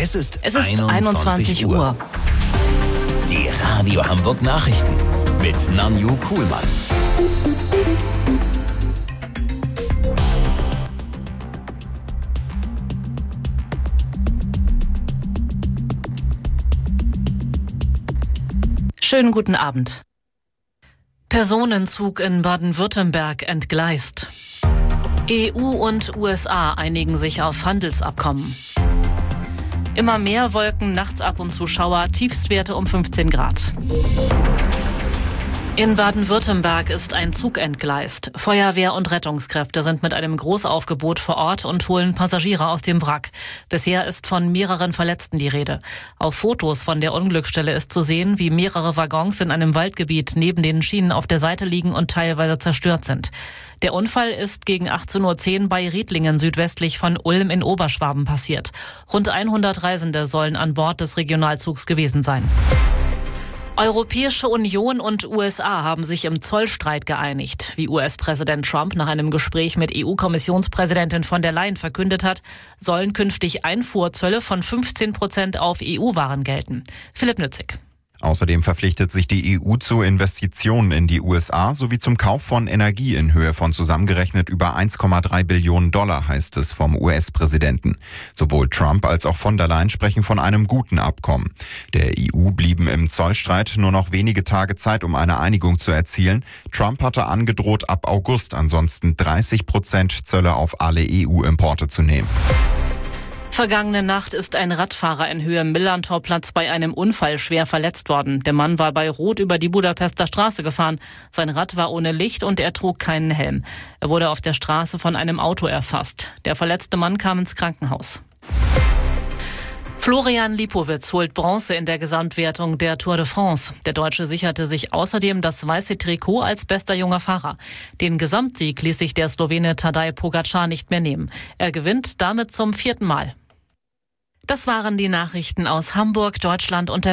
Es ist 21 Uhr. Die Radio Hamburg Nachrichten mit Nanju Kuhlmann. Schönen guten Abend. Personenzug in Baden-Württemberg entgleist. EU und USA einigen sich auf Handelsabkommen. Immer mehr Wolken, nachts ab und zu Schauer, Tiefstwerte um 15 Grad. In Baden-Württemberg ist ein Zug entgleist. Feuerwehr und Rettungskräfte sind mit einem Großaufgebot vor Ort und holen Passagiere aus dem Wrack. Bisher ist von mehreren Verletzten die Rede. Auf Fotos von der Unglücksstelle ist zu sehen, wie mehrere Waggons in einem Waldgebiet neben den Schienen auf der Seite liegen und teilweise zerstört sind. Der Unfall ist gegen 18:10 Uhr bei Riedlingen südwestlich von Ulm in Oberschwaben passiert. Rund 100 Reisende sollen an Bord des Regionalzugs gewesen sein. Europäische Union und USA haben sich im Zollstreit geeinigt. Wie US-Präsident Trump nach einem Gespräch mit EU-Kommissionspräsidentin von der Leyen verkündet hat, sollen künftig Einfuhrzölle von 15% auf EU-Waren gelten. Philipp Nützig. Außerdem verpflichtet sich die EU zu Investitionen in die USA sowie zum Kauf von Energie in Höhe von zusammengerechnet über 1,3 Billionen $, heißt es vom US-Präsidenten. Sowohl Trump als auch von der Leyen sprechen von einem guten Abkommen. Der EU blieben im Zollstreit nur noch wenige Tage Zeit, um eine Einigung zu erzielen. Trump hatte angedroht, ab August ansonsten 30% Zölle auf alle EU-Importe zu nehmen. Vergangene Nacht ist ein Radfahrer in Höhe Millantorplatz bei einem Unfall schwer verletzt worden. Der Mann war bei Rot über die Budapester Straße gefahren. Sein Rad war ohne Licht und er trug keinen Helm. Er wurde auf der Straße von einem Auto erfasst. Der verletzte Mann kam ins Krankenhaus. Florian Lipowitz holt Bronze in der Gesamtwertung der Tour de France. Der Deutsche sicherte sich außerdem das weiße Trikot als bester junger Fahrer. Den Gesamtsieg ließ sich der Slowene Tadej Pogačar nicht mehr nehmen. Er gewinnt damit zum 4. Mal. Das waren die Nachrichten aus Hamburg, Deutschland und der